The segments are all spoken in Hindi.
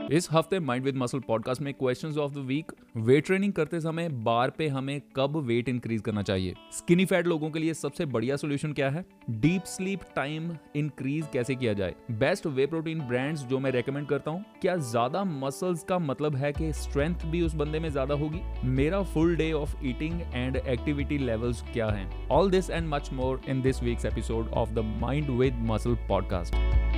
इस हफ्ते माइंड विद मसल पॉडकास्ट में questions of the week. Weight training करते समय बार पे हमें कब वेट इंक्रीज करना चाहिए? स्किनी फैट लोगों के लिए सबसे बढ़िया सोल्यूशन क्या है? डीप स्लीप टाइम इंक्रीज कैसे किया जाए? बेस्ट वे प्रोटीन ब्रांड्स जो मैं रेकमेंड करता हूँ। क्या ज्यादा मसल्स का मतलब है कि स्ट्रेंथ भी उस बंदे में ज्यादा होगी? मेरा full day of eating and activity levels क्या हैं? All this and much more in this week's episode of the mind with muscle podcast.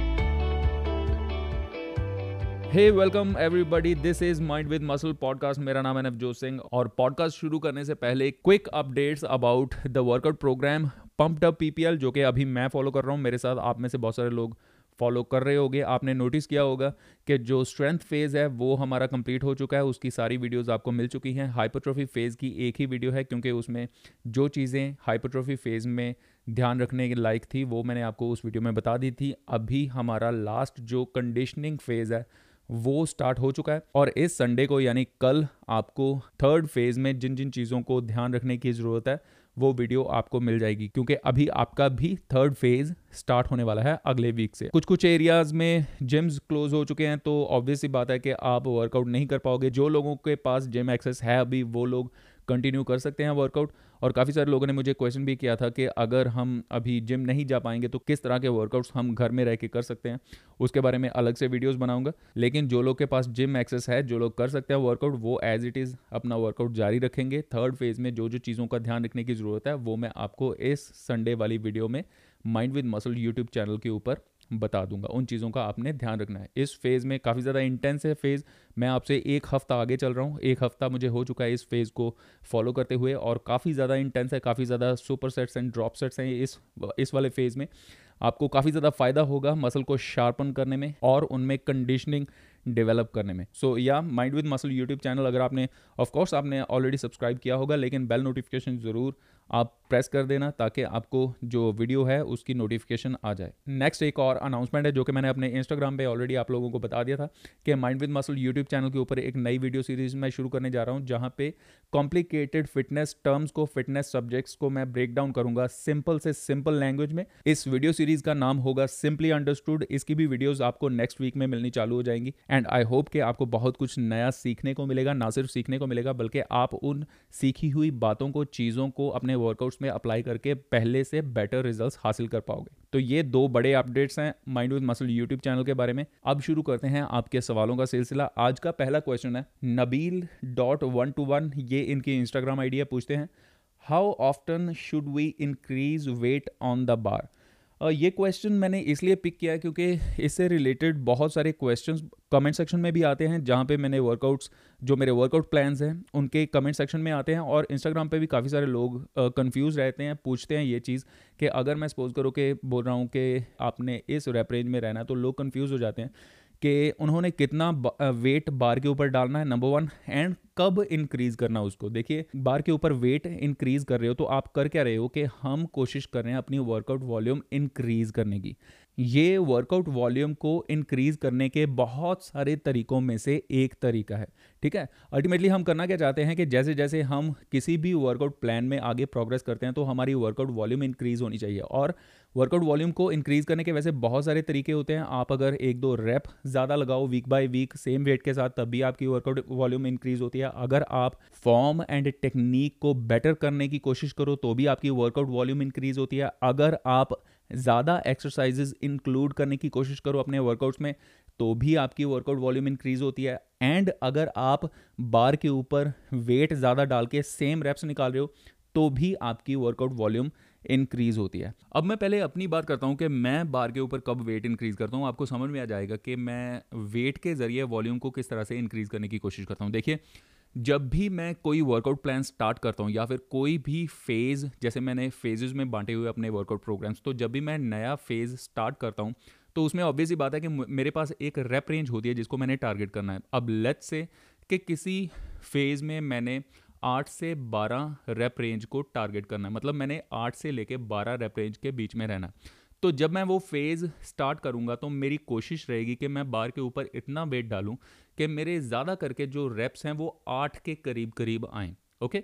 Hey welcome everybody, this is mind with muscle podcast. मेरा नाम है नवजोत सिंह और पॉडकास्ट शुरू करने से पहले quick updates about the workout program pumped up PPL, जो कि अभी मैं फॉलो कर रहा हूँ। मेरे साथ आप में से बहुत सारे लोग फॉलो कर रहे होंगे। आपने नोटिस किया होगा कि जो स्ट्रेंथ फेज़ है वो हमारा कंप्लीट हो चुका है। उसकी सारी वीडियोस आपको मिल चुकी हैं। हाइपरट्रॉफी फेज़ की एक ही वीडियो है, क्योंकि उसमें जो चीज़ें हाइपरट्रॉफी फेज़ में ध्यान रखने के लायक थी वो मैंने आपको उस वीडियो में बता दी थी। अभी हमारा लास्ट जो कंडीशनिंग फेज़ है वो स्टार्ट हो चुका है और इस संडे को यानी कल आपको थर्ड फेज में जिन जिन चीज़ों को ध्यान रखने की ज़रूरत है वो वीडियो आपको मिल जाएगी, क्योंकि अभी आपका भी थर्ड फेज स्टार्ट होने वाला है अगले वीक से। कुछ एरियाज में जिम्स क्लोज हो चुके हैं, तो ऑब्वियस सी बात है कि आप वर्कआउट नहीं कर पाओगे। जो लोगों के पास जिम एक्सेस है अभी वो लोग कंटिन्यू कर सकते हैं वर्कआउट। और काफ़ी सारे लोगों ने मुझे क्वेश्चन भी किया था कि अगर हम अभी जिम नहीं जा पाएंगे तो किस तरह के वर्कआउट्स हम घर में रह के कर सकते हैं। उसके बारे में अलग से वीडियोस बनाऊंगा। लेकिन जो लोग के पास जिम एक्सेस है, जो लोग कर सकते हैं वर्कआउट, वो एज इट इज़ अपना वर्कआउट जारी रखेंगे। थर्ड फेज में जो जो चीज़ों का ध्यान रखने की ज़रूरत है वो मैं आपको इस संडे वाली वीडियो में mind with muscle YouTube channel के ऊपर बता दूंगा। उन चीज़ों का आपने ध्यान रखना है। इस फेज़ में काफ़ी ज़्यादा इंटेंस है फेज़। मैं आपसे एक हफ्ता आगे चल रहा हूँ। एक हफ्ता मुझे हो चुका है इस फेज़ को फॉलो करते हुए और काफ़ी ज़्यादा इंटेंस है। काफ़ी ज़्यादा super sets and drop sets हैं इस वाले फेज़ में। आपको काफ़ी ज़्यादा फ़ायदा होगा मसल को शार्पन करने में और उनमें कंडीशनिंग डेवलप करने में। सो या mind with muscle YouTube channel अगर आपने ऑफकोर्स आपने ऑलरेडी सब्सक्राइब किया होगा, लेकिन बेल नोटिफिकेशन ज़रूर आप प्रेस कर देना ताकि आपको जो वीडियो है उसकी नोटिफिकेशन आ जाए। नेक्स्ट एक और अनाउंसमेंट है जो कि मैंने अपने इंस्टाग्राम पे ऑलरेडी आप लोगों को बता दिया था कि mind with muscle YouTube channel के ऊपर एक नई वीडियो सीरीज मैं शुरू करने जा रहा हूँ, जहाँ पे कॉम्प्लिकेटेड फिटनेस टर्म्स को, फिटनेस सब्जेक्ट्स को मैं ब्रेक डाउन करूंगा सिंपल से सिंपल लैंग्वेज में। इस वीडियो सीरीज का नाम होगा सिंपली अंडरस्टूड। इसकी भी वीडियोस आपको नेक्स्ट वीक में मिलनी चालू हो जाएंगी एंड आई होप कि आपको बहुत कुछ नया सीखने को मिलेगा। ना सिर्फ सीखने को मिलेगा बल्कि आप उन सीखी हुई बातों को, चीज़ों को अपने वर्कआउट्स में अप्लाई करके पहले से बेटर रिजल्ट्स हासिल कर पाओगे। तो ये दो बड़े अपडेट्स हैं mind with muscle YouTube channel के बारे में। अब शुरू करते हैं आपके सवालों का सिलसिला। आज का पहला क्वेश्चन है Nabil.121, ये इनकी इंस्टाग्राम आईडी है। पूछते हैं, how often should we increase weight on the bar? ये क्वेश्चन मैंने इसलिए पिक किया क्योंकि इससे रिलेटेड बहुत सारे क्वेश्चंस कमेंट सेक्शन में भी आते हैं, जहाँ पे मैंने वर्कआउट्स, जो मेरे वर्कआउट प्लान्स हैं उनके कमेंट सेक्शन में आते हैं। और इंस्टाग्राम पे भी काफ़ी सारे लोग कंफ्यूज रहते हैं, पूछते हैं ये चीज़ कि अगर मैं सपोज करो कि बोल रहा हूँ कि आपने इस रैप रेंज में रहना है, तो लोग कंफ्यूज हो जाते हैं कि उन्होंने कितना वेट बार के ऊपर डालना है, नंबर वन, एंड कब इंक्रीज करना उसको। देखिए, बार के ऊपर वेट इंक्रीज कर रहे हो तो आप कर क्या रहे हो कि हम कोशिश कर रहे हैं अपनी वर्कआउट वॉल्यूम इंक्रीज करने की। ये वर्कआउट वॉल्यूम को इंक्रीज करने के बहुत सारे तरीकों में से एक तरीका है, ठीक है। अल्टीमेटली हम करना क्या चाहते हैं कि जैसे जैसे हम किसी भी वर्कआउट प्लान में आगे प्रोग्रेस करते हैं तो हमारी वर्कआउट वॉल्यूम इंक्रीज होनी चाहिए। और वर्कआउट वॉल्यूम को इंक्रीज करने के वैसे बहुत सारे तरीके होते हैं। आप अगर एक दो रैप ज़्यादा लगाओ week by week same weight के साथ, तब भी आपकी वर्कआउट वॉल्यूम इंक्रीज होती है। अगर आप फॉर्म एंड टेक्निक को बेटर करने की कोशिश करो तो भी आपकी वर्कआउट वॉल्यूम इंक्रीज होती है। अगर आप ज़्यादा एक्सरसाइजेज इंक्लूड करने की कोशिश करो अपने वर्कआउट्स में तो भी आपकी वर्कआउट वॉल्यूम इंक्रीज होती है। एंड अगर आप बार के ऊपर वेट ज़्यादा डाल के सेम रेप्स निकाल रहे हो तो भी आपकी वर्कआउट वॉल्यूम इंक्रीज होती है। अब मैं पहले अपनी बात करता हूं कि मैं बार के ऊपर कब वेट इंक्रीज करता हूं। आपको समझ में आ जाएगा कि मैं वेट के जरिए वॉल्यूम को किस तरह से इंक्रीज करने की कोशिश करता हूं। देखिए, जब भी मैं कोई वर्कआउट प्लान स्टार्ट करता हूं या फिर कोई भी फेज़, जैसे मैंने फेजेस में बांटे हुए अपने वर्कआउट प्रोग्राम्स, तो जब भी मैं नया फेज़ स्टार्ट करता हूं तो उसमें ऑब्वियस ही बात है कि मेरे पास एक रेप रेंज होती है जिसको मैंने टारगेट करना है। अब लेट्स से कि किसी फेज़ में मैंने 8 से 12 रेप रेंज को टारगेट करना है, मतलब मैंने 8 से लेके 12 रेप रेंज के बीच में रहना है। तो जब मैं वो फेज़ स्टार्ट करूंगा तो मेरी कोशिश रहेगी कि मैं बार के ऊपर इतना वेट डालूं कि मेरे ज़्यादा करके जो रेप्स हैं वो 8 के करीब करीब आएँ। ओके,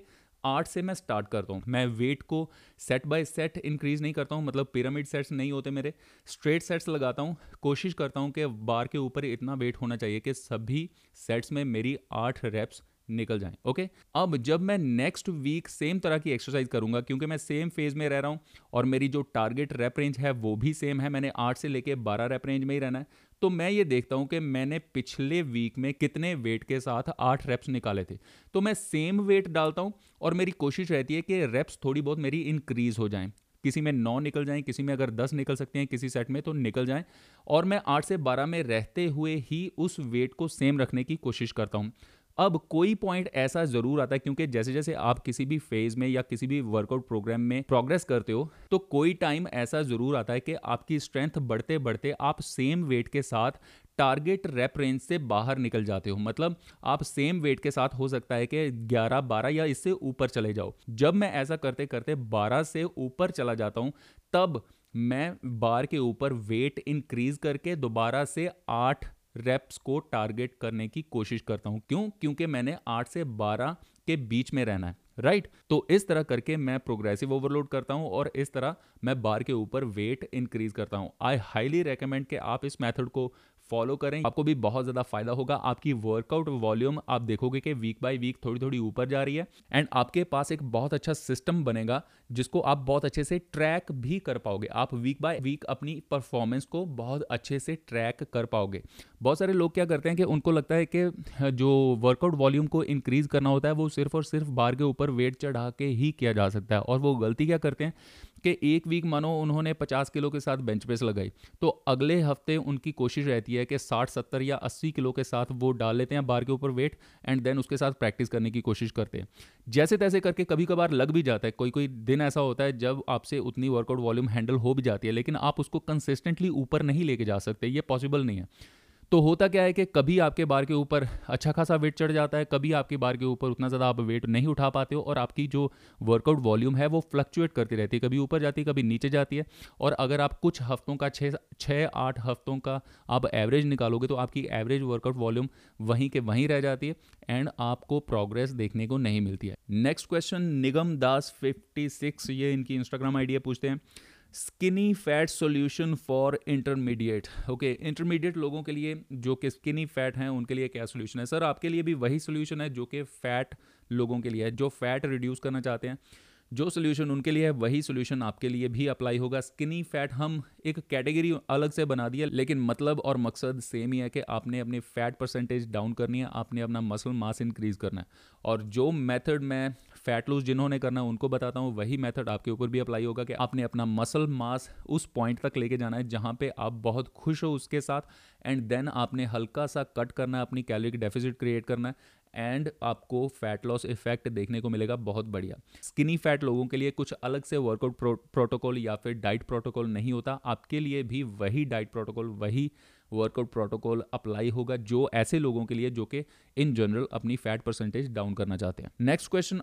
8 से मैं स्टार्ट करता हूँ। मैं वेट को सेट बाय सेट इंक्रीज नहीं करता हूँ, मतलब पिरामिड सेट्स नहीं होते मेरे, स्ट्रेट सेट्स लगाता हूँ। कोशिश करता हूँ कि बार के ऊपर इतना वेट होना चाहिए कि सभी सेट्स में मेरी 8 रेप्स निकल जाएं। ओके, अब जब मैं नेक्स्ट वीक सेम तरह की एक्सरसाइज करूंगा, क्योंकि मैं सेम फेज में रह रहा हूं और मेरी जो टारगेट रैप रेंज है वो भी सेम है, मैंने 8 से लेके 12 रैप रेंज में ही रहना है, तो मैं ये देखता हूं कि मैंने पिछले वीक में कितने वेट के साथ 8 रेप्स निकाले थे, तो मैं सेम वेट डालता हूं और मेरी कोशिश रहती है कि रेप्स थोड़ी बहुत मेरी इंक्रीज हो जाएं। किसी में 9 निकल जाएं, किसी में अगर 10 निकल सकते हैं किसी सेट में तो निकल जाएं, और मैं 8 से 12 में रहते हुए ही उस वेट को सेम रखने की कोशिश करता हूं। अब कोई पॉइंट ऐसा जरूर आता है, क्योंकि जैसे जैसे आप किसी भी फेज में या किसी भी वर्कआउट प्रोग्राम में प्रोग्रेस करते हो, तो कोई टाइम ऐसा जरूर आता है कि आपकी स्ट्रेंथ बढ़ते बढ़ते आप सेम वेट के साथ टारगेट रैप रेंज से बाहर निकल जाते हो। मतलब आप सेम वेट के साथ हो सकता है कि 11, 12 या इससे ऊपर चले जाओ। जब मैं ऐसा करते करते 12 से ऊपर चला जाता हूं, तब मैं बार के ऊपर वेट इंक्रीज करके दोबारा से 8 रेप्स को टारगेट करने की कोशिश करता हूं। क्यों? क्योंकि मैंने 8 से 12 के बीच में रहना है, राइट? तो इस तरह करके मैं प्रोग्रेसिव ओवरलोड करता हूं और इस तरह मैं बार के ऊपर वेट इंक्रीज करता हूं। आई हाईली रेकमेंड कि आप इस मेथड को फॉलो करें, आपको भी बहुत ज़्यादा फायदा होगा। आपकी वर्कआउट वॉल्यूम आप देखोगे कि वीक बाय वीक थोड़ी थोड़ी ऊपर जा रही है, एंड आपके पास एक बहुत अच्छा सिस्टम बनेगा जिसको आप बहुत अच्छे से ट्रैक भी कर पाओगे। आप वीक बाय वीक अपनी परफॉर्मेंस को बहुत अच्छे से ट्रैक कर पाओगे। बहुत सारे लोग क्या करते हैं कि उनको लगता है कि जो वर्कआउट वॉल्यूम को इंक्रीज करना होता है वो सिर्फ और सिर्फ बार के ऊपर वेट चढ़ा के ही किया जा सकता है, और वो गलती क्या करते हैं कि एक वीक मानो उन्होंने 50 किलो के साथ बेंच प्रेस लगाई, तो अगले हफ्ते उनकी कोशिश रहती है कि 60, 70 या 80 किलो के साथ वो डाल लेते हैं बार के ऊपर वेट, एंड देन उसके साथ प्रैक्टिस करने की कोशिश करते हैं। जैसे तैसे करके कभी कभार लग भी जाता है, कोई कोई दिन ऐसा होता है जब आपसे उतनी वर्कआउट वॉल्यूम हैंडल हो भी जाती है, लेकिन आप उसको कंसिस्टेंटली ऊपर नहीं लेके जा सकते, ये पॉसिबल नहीं है। तो होता क्या है कि कभी आपके बार के ऊपर अच्छा खासा वेट चढ़ जाता है, कभी आपके बार के ऊपर उतना ज़्यादा आप वेट नहीं उठा पाते हो, और आपकी जो वर्कआउट वॉल्यूम है वो फ्लक्चुएट करती रहती है, कभी ऊपर जाती है कभी नीचे जाती है। और अगर आप कुछ हफ्तों का 6-8 हफ्तों का आप एवरेज निकालोगे तो आपकी एवरेज वर्कआउट वॉल्यूम वहीं के वहीं रह जाती है, एंड आपको प्रोग्रेस देखने को नहीं मिलती है। नेक्स्ट क्वेश्चन निगम दास 56, ये इनकी इंस्टाग्राम आईडी है, पूछते हैं skinny fat solution for intermediate. Okay, intermediate लोगों के लिए जो कि स्किनी फैट हैं उनके लिए क्या सोल्यूशन है? सर आपके लिए भी वही सोल्यूशन है जो कि फैट लोगों के लिए है, जो फैट रिड्यूस करना चाहते हैं। जो सोल्यूशन उनके लिए है वही सोल्यूशन आपके लिए भी अप्लाई होगा। स्किनी फैट हम एक कैटेगरी अलग से बना दिया, लेकिन मतलब और मकसद सेम ही है कि आपने अपनी फैट परसेंटेज डाउन करनी है, आपने अपना मसल मास इंक्रीज करना है। और जो मेथड मैं फैट लूज जिन्होंने करना है उनको बताता हूँ, वही मेथड आपके ऊपर भी अप्लाई होगा कि आपने अपना मसल मास उस पॉइंट तक लेके जाना है जहाँ पे आप बहुत खुश हो उसके साथ, एंड देन आपने हल्का सा कट करना है, अपनी कैलोरी डेफिसिट क्रिएट करना है, एंड आपको फैट लॉस इफेक्ट देखने को मिलेगा बहुत बढ़िया। स्किनी फैट लोगों के लिए कुछ अलग से वर्कआउट प्रोटोकॉल या फिर डाइट प्रोटोकॉल नहीं होता, आपके लिए भी वही डाइट प्रोटोकॉल, वही वर्कआउट प्रोटोकॉल अप्लाई होगा जो ऐसे लोगों के लिए जो कि इन जनरल अपनी फैट परसेंटेज डाउन करना चाहते हैं। नेक्स्ट क्वेश्चन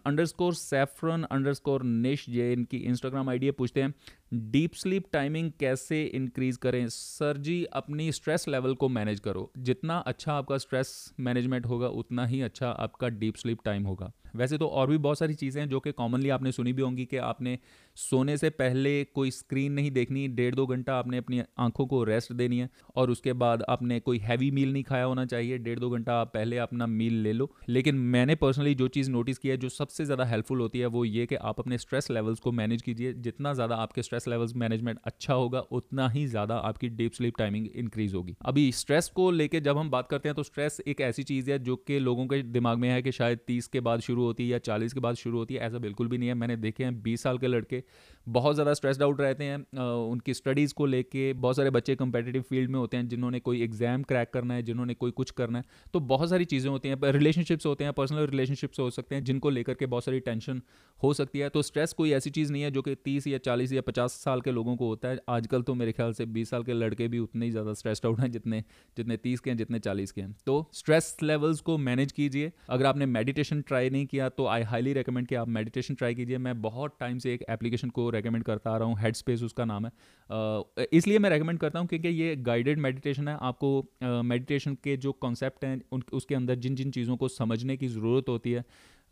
_saffron_niche, ये इनकी इंस्टाग्राम आईडी है, पूछते हैं डीप स्लीप टाइमिंग कैसे इंक्रीज करें? सर जी अपनी स्ट्रेस लेवल को मैनेज करो, जितना अच्छा आपका स्ट्रेस मैनेजमेंट होगा उतना ही अच्छा आपका डीप स्लीप टाइम होगा। वैसे तो और भी बहुत सारी चीज़ें हैं जो कि कॉमनली आपने सुनी भी होंगी कि आपने सोने से पहले कोई स्क्रीन नहीं देखनी, 1.5-2 घंटा आपने अपनी आंखों को रेस्ट देनी है, और उसके बाद आपने कोई हैवी मील नहीं खाया होना चाहिए, 1.5-2 घंटा आप पहले अपना मील ले लो। लेकिन मैंने पर्सनली जो चीज़ नोटिस किया है जो सबसे ज़्यादा हेल्पफुल होती है वो ये कि आप अपने स्ट्रेस लेवल्स को मैनेज कीजिए। जितना ज़्यादा आपके स्ट्रेस लेवल्स मैनेजमेंट अच्छा होगा उतना ही ज़्यादा आपकी डीप स्लीप टाइमिंग इंक्रीज होगी। अभी स्ट्रेस को लेके जब हम बात करते हैं तो स्ट्रेस एक ऐसी चीज़ है जो कि लोगों के दिमाग में है कि शायद 30 के बाद शुरू होती है या 40 के बाद शुरू होती है। ऐसा बिल्कुल भी नहीं है। मैंने देखे हैं 20 साल के लड़के बहुत ज़्यादा स्ट्रेस्ड आउट रहते हैं उनकी स्टडीज़ को लेके। बहुत सारे बच्चे कंपेटिटिव फील्ड में होते हैं जिन्होंने कोई एग्जाम क्रैक करना है, जिन्होंने कोई कुछ करना है, तो बहुत सारी चीज़ें होती हैं। रिलेशनशिप्स होते हैं, पर्सनल रिलेशनशिप्स हो सकते हैं जिनको लेकर के बहुत सारी टेंशन हो सकती है। तो स्ट्रेस कोई ऐसी चीज़ नहीं है जो कि 30 या 40 या 50 साल के लोगों को होता है। आजकल तो मेरे ख्याल से 20 साल के लड़के भी उतने ही ज़्यादा स्ट्रेस्ड आउट हैं जितने 30 के हैं, जितने 40 के हैं। तो स्ट्रेस लेवल्स को मैनेज कीजिए। अगर आपने मेडिटेशन ट्राई नहीं किया तो आई हाईली रिकमेंड कि आप मेडिटेशन ट्राई कीजिए। मैं बहुत टाइम से एक एप्लीकेशन को रेकमेंड करता आ रहा हूँ, हेड स्पेस उसका नाम है। इसलिए मैं रेकमेंड करता हूँ क्योंकि ये गाइडेड मेडिटेशन है। आपको मेडिटेशन के जो कॉन्सेप्ट हैं उसके अंदर जिन जिन चीज़ों को समझने की ज़रूरत होती है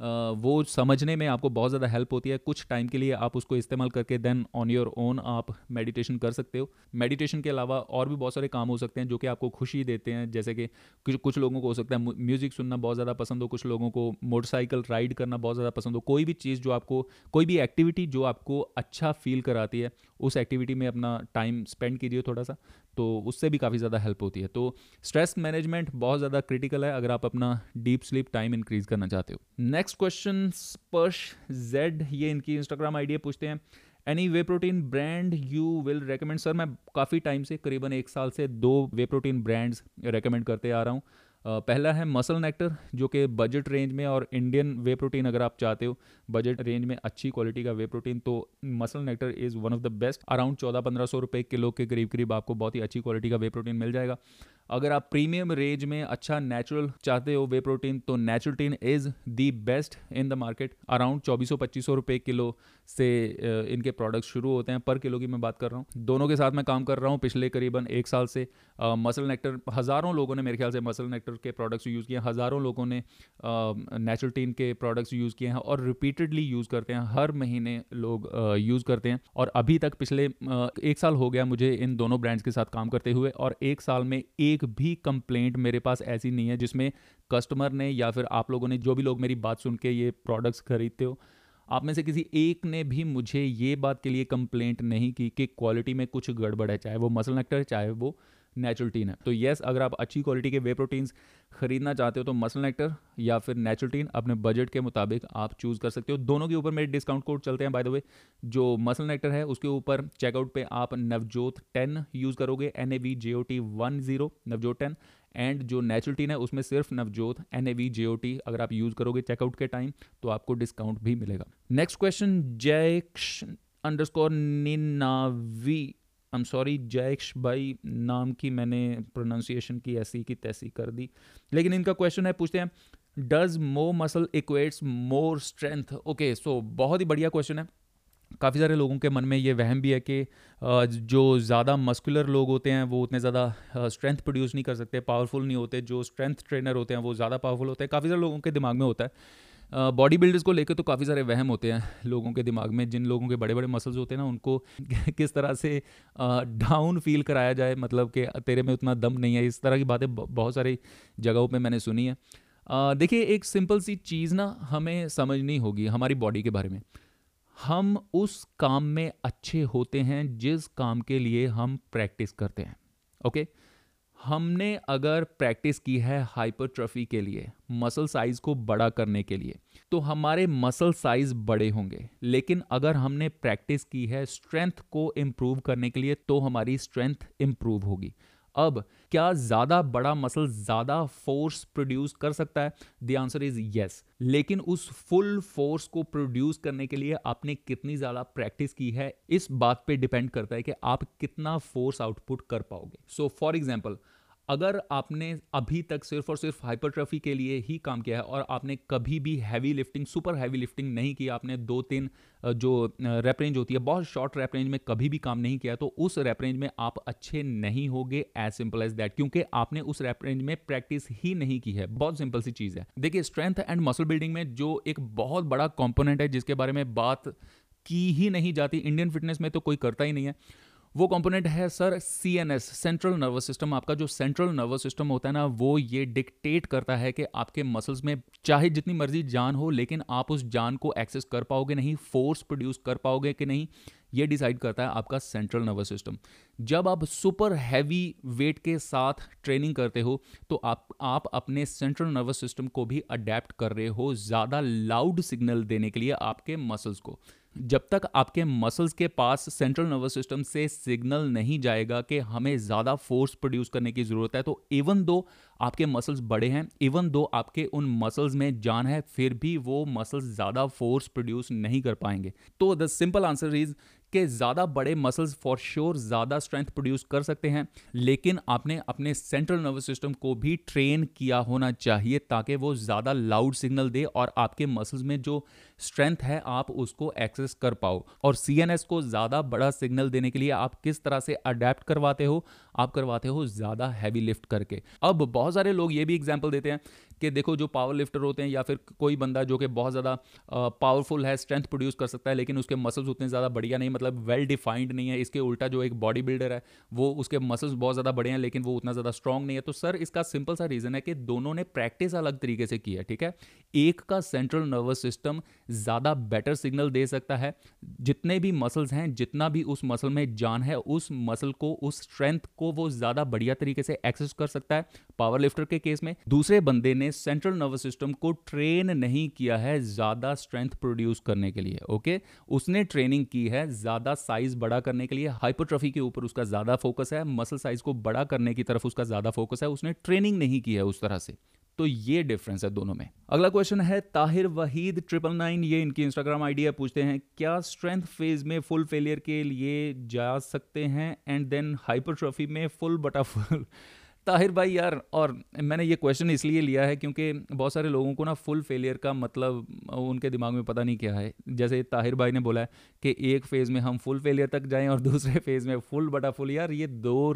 वो समझने में आपको बहुत ज़्यादा हेल्प होती है। कुछ टाइम के लिए आप उसको इस्तेमाल करके देन ऑन योर ओन आप मेडिटेशन कर सकते हो। मेडिटेशन के अलावा और भी बहुत सारे काम हो सकते हैं जो कि आपको खुशी देते हैं, जैसे कि कुछ लोगों को हो सकता है म्यूज़िक सुनना बहुत ज़्यादा पसंद हो, कुछ लोगों को मोटरसाइकिल राइड करना बहुत ज़्यादा पसंद हो। कोई भी चीज़ जो आपको, कोई भी एक्टिविटी जो आपको अच्छा फील कराती है, उस एक्टिविटी में अपना टाइम स्पेंड कीजिए थोड़ा सा, तो उससे भी काफ़ी ज़्यादा हेल्प होती है। तो स्ट्रेस मैनेजमेंट बहुत ज़्यादा क्रिटिकल है अगर आप अपना डीप स्लीप टाइम इंक्रीज करना चाहते हो। नेक्स्ट क्वेश्चन स्पर्श जेड, ये इनकी इंस्टाग्राम आईडी पूछते हैं, any whey protein brand you will recommend. Sir मैं काफ़ी टाइम से, करीबन 1 साल से 2 वे प्रोटीन ब्रांड्स रेकमेंड करते आ रहा हूँ। पहला है मसल नेक्टर जो कि बजट रेंज में, और इंडियन वे प्रोटीन अगर आप चाहते हो बजट रेंज में अच्छी क्वालिटी का वे प्रोटीन, तो muscle nectar is one of the best. Around 1400-1500 रुपये किलो के करीब करीब आपको बहुत ही अच्छी क्वालिटी का वे प्रोटीन मिल जाएगा। अगर आप प्रीमियम रेंज में अच्छा नेचुरल चाहते हो वे प्रोटीन, तो नेचुरटीन is the best in the market. Around 2400-2500 रुपये किलो से इनके प्रोडक्ट्स शुरू होते हैं, पर किलो की मैं बात कर रहा हूँ। दोनों के साथ मैं काम कर रहा हूँ पिछले करीबन 1 साल से। मसल नेक्टर, हज़ारों लोगों ने मेरे ख्याल से मसल नेक्टर के प्रोडक्ट्स यूज़ किए हैं, हज़ारों लोगों ने नेचुरटीन के प्रोडक्ट्स यूज़ किए हैं और रिपीटेडली यूज़ करते हैं, हर महीने लोग यूज़ करते हैं। और अभी तक पिछले 1 साल हो गया मुझे इन दोनों ब्रांड्स के साथ काम करते हुए, और 1 साल में एक भी कंप्लेंट मेरे पास ऐसी नहीं है जिसमें कस्टमर ने या फिर आप लोगों ने, जो भी लोग मेरी बात सुन के ये प्रोडक्ट्स खरीदते हो, आप में से किसी एक ने भी मुझे ये बात के लिए कंप्लेंट नहीं की कि क्वालिटी में कुछ गड़बड़ है, चाहे वो मसल नेक्टर है चाहे वो नेचुरटीन है। तो येस, अगर आप अच्छी क्वालिटी के वे प्रोटीन्स खरीदना चाहते हो तो मसल नेक्टर या फिर नेचुरटीन अपने बजट के मुताबिक आप चूज़ कर सकते हो। दोनों के ऊपर मेरे डिस्काउंट कोड चलते हैं बाय द वे। जो मसल नेक्टर है उसके ऊपर चेकआउट पे आप नवजोत 10 यूज़ करोगे, NAVJOT10 नवजोत 10, एंड जो नेचुरटीन है उसमें सिर्फ नवजोत NAVJOT अगर आप यूज़ करोगे चेकआउट के टाइम तो आपको डिस्काउंट भी मिलेगा। Next question Jayaksh Ninavi, I am sorry Jayaksh भाई, नाम की मैंने प्रोनाउंसिएशन की ऐसी की तैसी कर दी, लेकिन इनका क्वेश्चन है, पूछते हैं does more muscle equates more strength. Okay, so बहुत ही बढ़िया क्वेश्चन है। काफ़ी सारे लोगों के मन में ये वहम भी है कि जो ज़्यादा मस्कुलर लोग होते हैं वो उतने ज़्यादा स्ट्रेंथ प्रोड्यूस नहीं कर सकते, पावरफुल नहीं होते। जो स्ट्रेंथ ट्रेनर होते हैं वो ज़्यादा पावरफुल होते हैं, काफ़ी सारे लोगों के दिमाग में होता है। बॉडी बिल्डर्स को लेकर तो काफ़ी सारे वहम होते हैं लोगों के दिमाग में। जिन लोगों के बड़े बड़े मसल्स होते हैं ना, उनको किस तरह से डाउन फील कराया जाए, मतलब कि तेरे में उतना दम नहीं है, इस तरह की बातें बहुत सारी जगहों पे मैंने सुनी है। देखिए, एक सिंपल सी चीज़ ना हमें समझनी होगी हमारी बॉडी के बारे में। हम उस काम में अच्छे होते हैं जिस काम के लिए हम प्रैक्टिस करते हैं। ओके, हमने अगर प्रैक्टिस की है हाइपरट्रॉफी के लिए, मसल साइज को बड़ा करने के लिए, तो हमारे मसल साइज बड़े होंगे। लेकिन अगर हमने प्रैक्टिस की है स्ट्रेंथ को इम्प्रूव करने के लिए, तो हमारी स्ट्रेंथ इम्प्रूव होगी। अब क्या ज़्यादा बड़ा मसल ज़्यादा फोर्स प्रोड्यूस कर सकता है? The answer is yes. लेकिन उस फुल फोर्स को प्रोड्यूस करने के लिए आपने कितनी ज़्यादा प्रैक्टिस की है, इस बात पे डिपेंड करता है कि आप कितना फोर्स आउटपुट कर पाओगे। सो फॉर एग्जाम्पल, अगर आपने अभी तक सिर्फ और सिर्फ हाइपरट्रॉफी के लिए ही काम किया है और आपने कभी भी heavy lifting, super heavy lifting नहीं की, आपने 2-3 जो रैप रेंज होती है, बहुत शॉर्ट रैप रेंज में कभी भी काम नहीं किया, तो उस रैप रेंज में आप अच्छे नहीं होगे। एज सिंपल एज दैट, क्योंकि आपने उस रैप रेंज में प्रैक्टिस ही नहीं की है। बहुत सिंपल सी चीज़ है। देखिए, स्ट्रेंथ एंड मसल बिल्डिंग में जो एक बहुत बड़ा कॉम्पोनेंट है जिसके बारे में बात की ही नहीं जाती, इंडियन फिटनेस में तो कोई करता ही नहीं है, वो कंपोनेंट है sir CNS, central nervous system. आपका जो सेंट्रल नर्वस सिस्टम होता है ना, वो ये डिक्टेट करता है कि आपके मसल्स में चाहे जितनी मर्जी जान हो, लेकिन आप उस जान को एक्सेस कर पाओगे नहीं, फोर्स प्रोड्यूस कर पाओगे कि नहीं, ये डिसाइड करता है आपका सेंट्रल नर्वस सिस्टम। जब आप सुपर हैवी वेट के साथ ट्रेनिंग करते हो तो आप अपने सेंट्रल नर्वस सिस्टम को भी अडेप्ट कर रहे हो ज़्यादा लाउड सिग्नल देने के लिए आपके मसल्स को। जब तक आपके मसल्स के पास सेंट्रल नर्वस सिस्टम से सिग्नल नहीं जाएगा कि हमें ज़्यादा फोर्स प्रोड्यूस करने की ज़रूरत है, तो इवन दो आपके मसल्स बड़े हैं, इवन दो आपके उन मसल्स में जान है, फिर भी वो मसल्स ज़्यादा फोर्स प्रोड्यूस नहीं कर पाएंगे। तो द सिंपल आंसर इज कि ज़्यादा बड़े मसल्स फॉर श्योर ज़्यादा स्ट्रेंथ प्रोड्यूस कर सकते हैं, लेकिन आपने अपने सेंट्रल नर्वस सिस्टम को भी ट्रेन किया होना चाहिए ताकि वो ज़्यादा लाउड सिग्नल दे और आपके मसल्स में जो स्ट्रेंथ है आप उसको एक्सेस कर पाओ। और सीएनएस को ज़्यादा बड़ा सिग्नल देने के लिए आप किस तरह से अडेप्ट करवाते हो, आप करवाते हो ज़्यादा हैवी लिफ्ट करके। अब बहुत सारे लोग ये भी एग्जाम्पल देते हैं कि देखो जो पावर लिफ्टर होते हैं या फिर कोई बंदा जो कि बहुत ज़्यादा पावरफुल है, स्ट्रेंथ प्रोड्यूस कर सकता है, लेकिन उसके मसल्स उतने ज़्यादा बढ़िया नहीं, मतलब वेल डिफाइंड नहीं है। इसके उल्टा जो एक बॉडी बिल्डर है वो उसके मसल्स बहुत ज़्यादा बड़े हैं लेकिन वो उतना ज़्यादा स्ट्रॉन्ग नहीं है। तो सर इसका सिंपल सा रीज़न है कि दोनों ने प्रैक्टिस अलग तरीके से की है, ठीक है। एक का सेंट्रल नर्वस सिस्टम ज़्यादा बेटर सिग्नल दे सकता है, जितने भी मसल्स हैं, जितना भी उस मसल में जान है, उस मसल को, उस स्ट्रेंथ को वो ज़्यादा बढ़िया तरीके से एक्सेस कर सकता है पावर लिफ्टर के केस में। दूसरे बंदे ने सेंट्रल नर्वस सिस्टम को ट्रेन नहीं किया है ज़्यादा स्ट्रेंथ प्रोड्यूस करने के लिए, ओके। उसने ट्रेनिंग की है ज़्यादा साइज बड़ा करने के लिए, हाइपरट्रॉफी के ऊपर उसका ज़्यादा फोकस है, मसल साइज को बड़ा करने की तरफ उसका ज़्यादा फोकस है, उसने ट्रेनिंग नहीं की है उस तरह से। तो ये डिफरेंस है दोनों में। अगला क्वेश्चन है ताहिर वहीद 999, ये इनकी इंस्टाग्राम आईडी है, पूछते हैं क्या स्ट्रेंथ फेज में फुल फेलियर के लिए जा सकते हैं एंड देन हाइपरट्रॉफी में फुल बटा फुल। ताहिर भाई यार, और मैंने ये क्वेश्चन इसलिए लिया है क्योंकि बहुत सारे लोगों को ना फुल फेलियर का मतलब उनके दिमाग में पता नहीं क्या है। जैसे ताहिर भाई ने बोला है कि एक फेज़ में हम फुल फेलियर तक जाएं और दूसरे फेज़ में फुल बटा फुल। यार ये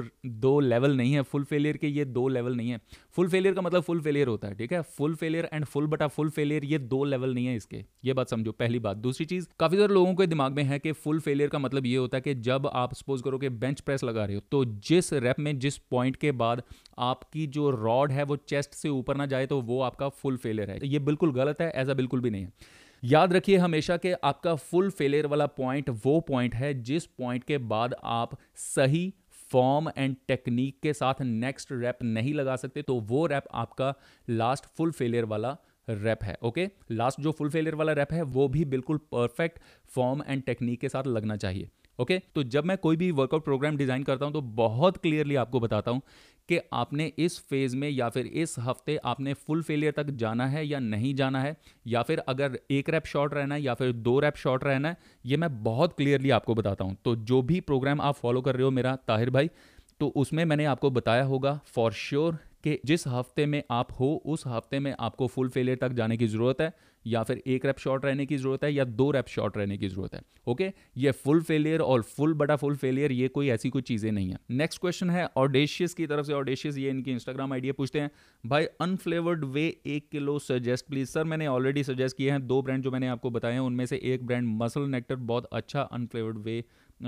दो लेवल नहीं है फुल फेलियर के, ये दो लेवल नहीं है। फुल फेलियर का मतलब फुल फेलियर होता है, ठीक है। फुल फेलियर एंड फुल बटा फुल फेलियर ये दो लेवल नहीं है इसके, ये बात समझो, पहली बात। दूसरी चीज़, काफ़ी सारे लोगों के दिमाग में है कि फुल फेलियर का मतलब ये होता है कि जब आप सपोज करो कि बेंच प्रेस लगा रहे हो तो जिस रैप में जिस पॉइंट के बाद आपकी जो रॉड है वो चेस्ट से ऊपर ना जाए तो वो आपका फुल फेलियर है। ये बिल्कुल गलत है, ऐसा बिल्कुल भी नहीं है। याद रखिए हमेशा कि आपका फुल फेलियर वाला पॉइंट वो पॉइंट है जिस पॉइंट के बाद आप सही फॉर्म एंड टेक्निक के साथ नेक्स्ट रैप नहीं लगा सकते, तो वो रैप आपका लास्ट फुल फेलियर वाला रैप है, ओके। लास्ट जो फुल फेलियर वाला रैप है वो भी बिल्कुल परफेक्ट फॉर्म एंड टेक्निक के साथ लगना चाहिए, ओके। तो जब मैं कोई भी वर्कआउट प्रोग्राम डिज़ाइन करता हूं तो बहुत क्लियरली आपको बताता हूं कि आपने इस फेज में या फिर इस हफ्ते आपने फुल फेलियर तक जाना है या नहीं जाना है, या फिर अगर एक रैप शॉर्ट रहना है या फिर दो रैप शॉर्ट रहना है, ये मैं बहुत क्लियरली आपको बताता हूं। तो जो भी प्रोग्राम आप फॉलो कर रहे हो मेरा ताहिर भाई, तो उसमें मैंने आपको बताया होगा फॉर श्योर कि जिस हफ्ते में आप हो उस हफ्ते में आपको फुल फेलियर तक जाने की ज़रूरत है, या फिर एक रैप शॉर्ट रहने की ज़रूरत है या दो रैप शॉर्ट रहने की ज़रूरत है, ओके। ये फुल फेलियर और फुल बटा फुल फेलियर ये कोई ऐसी कोई चीज़ें नहीं है। नेक्स्ट क्वेश्चन है ऑडेशियस की तरफ से। ऑडेशियस, ये इनकी इंस्टाग्राम आईडी है, पूछते हैं भाई unflavoured whey 1 kilo suggest please. Sir मैंने ऑलरेडी सजेस्ट किए हैं, दो ब्रांड जो मैंने आपको बताए हैं उनमें से एक ब्रांड मसल नेक्टर बहुत अच्छा अनफ्लेवर्ड वे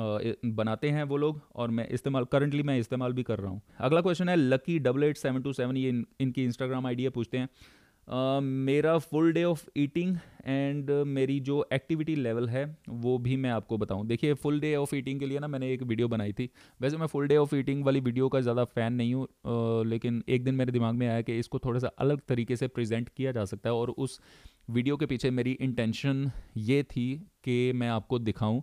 बनाते हैं वो लोग, और मैं करंटली मैं इस्तेमाल भी कर रहा हूँ। अगला क्वेश्चन है लकी 88727, ये इनकी इंस्टाग्राम आईडी है, पूछते हैं मेरा full day of eating and मेरी जो एक्टिविटी लेवल है वो भी मैं आपको बताऊं। देखिए फुल डे ऑफ ईटिंग के लिए ना मैंने एक वीडियो बनाई थी। वैसे मैं फुल डे ऑफ ईटिंग वाली वीडियो का ज़्यादा फ़ैन नहीं हूँ, लेकिन एक दिन मेरे दिमाग में आया कि इसको थोड़ा सा अलग तरीके से प्रेजेंट किया जा सकता है, और उस वीडियो के पीछे मेरी इंटेंशन ये थी कि मैं आपको दिखाऊँ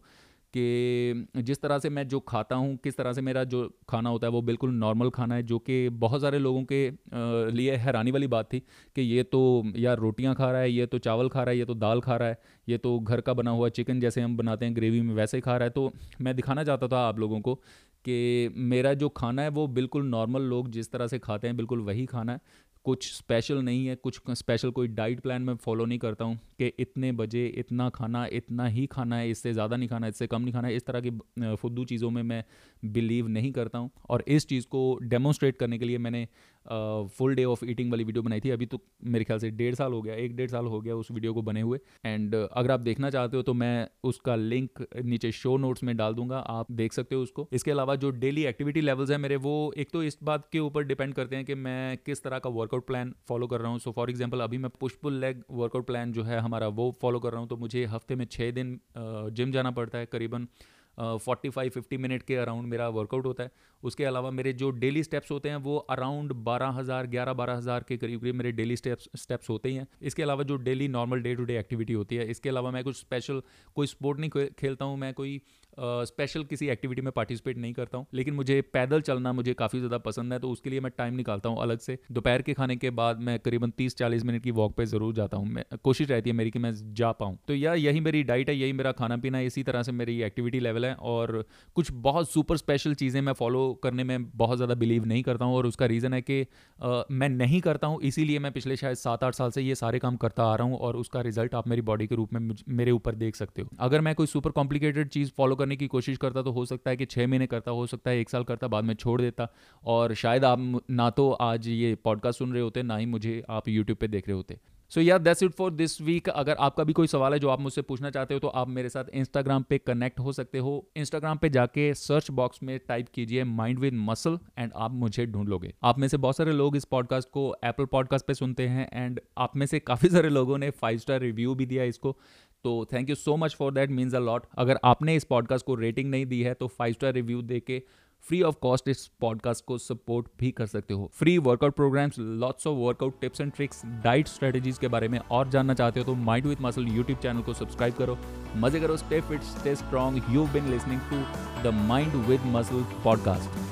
कि जिस तरह से मैं जो खाता हूँ, किस तरह से मेरा जो खाना होता है वो बिल्कुल नॉर्मल खाना है, जो कि बहुत सारे लोगों के लिए हैरानी वाली बात थी कि ये तो यार रोटियां खा रहा है, ये तो चावल खा रहा है, ये तो दाल खा रहा है, ये तो घर का बना हुआ चिकन जैसे हम बनाते हैं ग्रेवी में वैसे खा रहा है। तो मैं दिखाना चाहता था आप लोगों को कि मेरा जो खाना है वो बिल्कुल नॉर्मल लोग जिस तरह से खाते हैं बिल्कुल वही खाना है, कुछ स्पेशल नहीं है, कुछ स्पेशल कोई डाइट प्लान मैं फॉलो नहीं करता हूँ कि इतने बजे इतना खाना, इतना ही खाना है, इससे ज़्यादा नहीं खाना, इससे कम नहीं खाना है। इस तरह की फुद्दू चीज़ों में मैं बिलीव नहीं करता हूँ, और इस चीज़ को डेमोन्स्ट्रेट करने के लिए मैंने फुल डे ऑफ ईटिंग वाली वीडियो बनाई थी। अभी तो मेरे ख्याल से 1.5 साल हो गया, 1-1.5 साल हो गया उस वीडियो को बने हुए। एंड अगर आप देखना चाहते हो तो मैं उसका लिंक नीचे शो नोट्स में डाल दूंगा, आप देख सकते हो उसको। इसके अलावा जो डेली एक्टिविटी लेवल्स हैं मेरे, वो एक तो इस बात के ऊपर डिपेंड करते हैं कि मैं किस तरह का वर्कआउट प्लान फॉलो कर रहा हूँ। सो फॉर एग्जांपल अभी मैं push pull leg workout plan जो है हमारा वो फॉलो कर रहा हूँ, तो मुझे हफ्ते में 6 दिन जिम जाना पड़ता है, करीबन 45-50 मिनट के अराउंड मेरा वर्कआउट होता है। उसके अलावा मेरे जो डेली स्टेप्स होते हैं वो अराउंड 11,000 के करीब करीब मेरे डेली स्टेप्स होते ही हैं। इसके अलावा जो daily normal day to day activity होती है, इसके अलावा मैं कुछ स्पेशल कोई स्पोर्ट नहीं खेलता हूँ, मैं कोई स्पेशल किसी एक्टिविटी में पार्टिसिपेट नहीं करता हूँ, लेकिन मुझे पैदल चलना मुझे काफ़ी ज़्यादा पसंद है, तो उसके लिए मैं टाइम निकालता हूँ अलग से। दोपहर के खाने के बाद मैं करीबन 30-40 मिनट की वॉक पे ज़रूर जाता हूँ, मैं कोशिश रहती है मेरी कि मैं जा पाऊँ। तो यही मेरी डाइट है, यही मेरा खाना पीना है, इसी तरह से मेरी एक्टिविटी लेवल है। और कुछ बहुत सुपर स्पेशल चीज़ें मैं फॉलो करने में बहुत ज़्यादा बिलीव नहीं करता हूँ, और उसका रीज़न है कि मैं नहीं करता हूँ, इसीलिए मैं पिछले शायद 7-8 साल से ये सारे काम करता आ रहा हूँ, और उसका रिजल्ट आप मेरी बॉडी के रूप में मेरे ऊपर देख सकते हो। अगर मैं कोई सुपर कॉम्प्लिकेटेड चीज़ फॉलो करने की कोशिश करता तो हो सकता है कि 6 महीने करता, हो सकता है 1 साल करता, बाद में छोड़ देता, और शायद आप ना तो आज ये पॉडकास्ट सुन रहे होते, ना ही मुझे आप यूट्यूब पे देख रहे होते। So yeah that's it for this week. अगर आपका भी कोई सवाल है जो आप मुझसे पूछना चाहते हो, तो आप मेरे साथ इंस्टाग्राम पे कनेक्ट हो सकते हो। इंस्टाग्राम पे जाके सर्च बॉक्स में टाइप कीजिए माइंड विद मसल एंड आप मुझे ढूंढ लोगे। आप में से बहुत सारे लोग इस पॉडकास्ट को एप्पल पॉडकास्ट पे सुनते हैं, एंड आप में से काफ़ी सारे लोगों ने 5 स्टार रिव्यू भी दिया इसको, तो thank you so much for that, means a lot. अगर आपने इस पॉडकास्ट को रेटिंग नहीं दी है तो 5 स्टार रिव्यू दे के फ्री ऑफ कॉस्ट इस पॉडकास्ट को सपोर्ट भी कर सकते हो। Free workout programmes, lots of workout tips and tricks, diet strategies के बारे में और जानना चाहते हो तो mind with muscle YouTube channel को सब्सक्राइब करो। मजे करो, stay fit, stay strong. You been listening to the mind with muscle podcast.